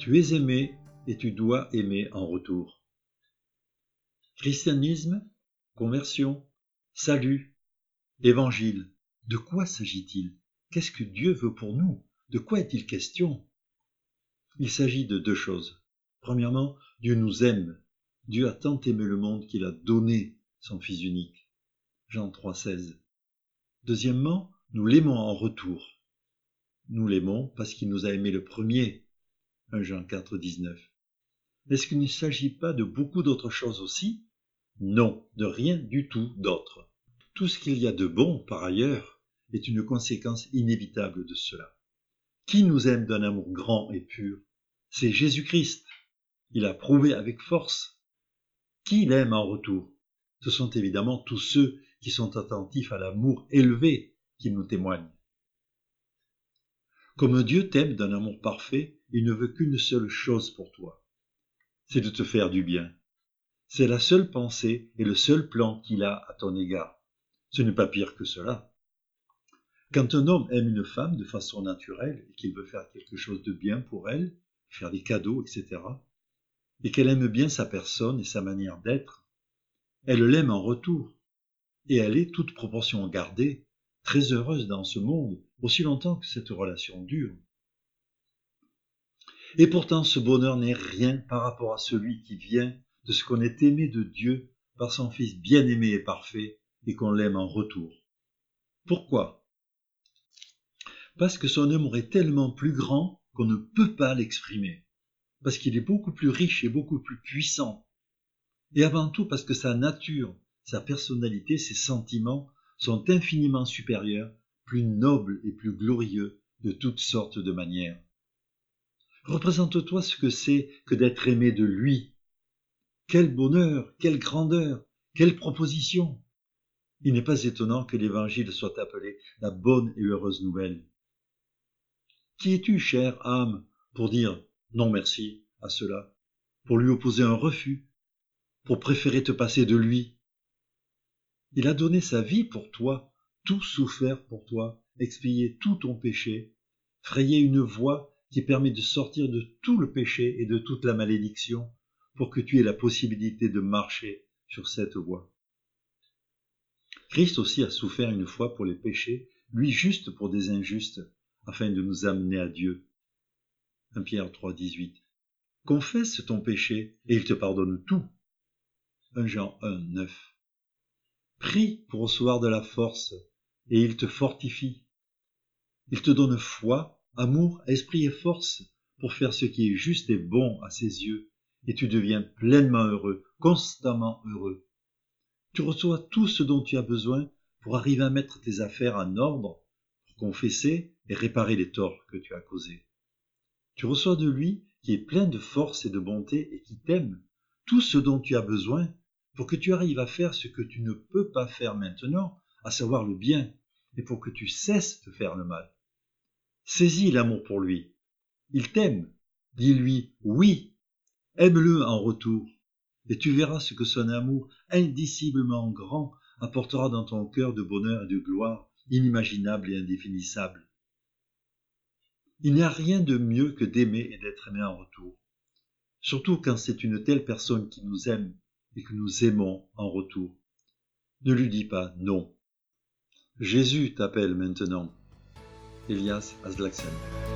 Tu es aimé et tu dois aimer en retour. Christianisme, conversion, salut, évangile. De quoi s'agit-il? Qu'est-ce que Dieu veut pour nous? De quoi est-il question? Il s'agit de deux choses. Premièrement, Dieu nous aime. Dieu a tant aimé le monde qu'il a donné son Fils unique. Jean 3,16. Deuxièmement, nous l'aimons en retour. Nous l'aimons parce qu'il nous a aimés le premier. 1 Jean 4,19. Est-ce qu'il ne s'agit pas de beaucoup d'autres choses aussi? Non, de rien du tout d'autre. Tout ce qu'il y a de bon, par ailleurs, est une conséquence inévitable de cela. Qui nous aime d'un amour grand et pur? C'est Jésus-Christ. Il a prouvé avec force. Qui l'aime en retour? Ce sont évidemment tous ceux qui sont attentifs à l'amour élevé qu'il nous témoigne. Comme Dieu t'aime d'un amour parfait, il ne veut qu'une seule chose pour toi. C'est de te faire du bien. C'est la seule pensée et le seul plan qu'il a à ton égard. Ce n'est pas pire que cela. Quand un homme aime une femme de façon naturelle et qu'il veut faire quelque chose de bien pour elle, faire des cadeaux, etc., et qu'elle aime bien sa personne et sa manière d'être, elle l'aime en retour. Et elle est, toute proportion gardée, très heureuse dans ce monde, aussi longtemps que cette relation dure. Et pourtant, ce bonheur n'est rien par rapport à celui qui vient de ce qu'on est aimé de Dieu par son Fils bien-aimé et parfait, et qu'on l'aime en retour. Pourquoi? Parce que son amour est tellement plus grand qu'on ne peut pas l'exprimer. Parce qu'il est beaucoup plus riche et beaucoup plus puissant. Et avant tout parce que sa nature, sa personnalité, ses sentiments sont infiniment supérieurs, plus nobles et plus glorieux de toutes sortes de manières. Représente-toi ce que c'est que d'être aimé de lui. Quel bonheur, quelle grandeur, quelle proposition! Il n'est pas étonnant que l'Évangile soit appelé la bonne et heureuse nouvelle. Qui es-tu, chère âme, pour dire non merci à cela, pour lui opposer un refus, pour préférer te passer de lui? Il a donné sa vie pour toi, tout souffert pour toi, expié tout ton péché, frayé une voie qui permet de sortir de tout le péché et de toute la malédiction, pour que tu aies la possibilité de marcher sur cette voie. Christ aussi a souffert une fois pour les péchés, lui juste pour des injustes, afin de nous amener à Dieu. 1 Pierre 3,18. Confesse ton péché et il te pardonne tout. 1 Jean 1,9. Prie pour recevoir de la force et il te fortifie. Il te donne foi, amour, esprit et force pour faire ce qui est juste et bon à ses yeux, et tu deviens pleinement heureux, constamment heureux. Tu reçois tout ce dont tu as besoin pour arriver à mettre tes affaires en ordre, pour confesser et réparer les torts que tu as causés. Tu reçois de lui, qui est plein de force et de bonté et qui t'aime, tout ce dont tu as besoin pour que tu arrives à faire ce que tu ne peux pas faire maintenant, à savoir le bien, et pour que tu cesses de faire le mal. Saisis l'amour pour lui. Il t'aime. Dis-lui oui. Aime-le en retour. Et tu verras ce que son amour indiciblement grand apportera dans ton cœur de bonheur et de gloire inimaginable et indéfinissable. Il n'y a rien de mieux que d'aimer et d'être aimé en retour. Surtout quand c'est une telle personne qui nous aime et que nous aimons en retour. Ne lui dis pas non. Jésus t'appelle maintenant. Elias Aslaksen.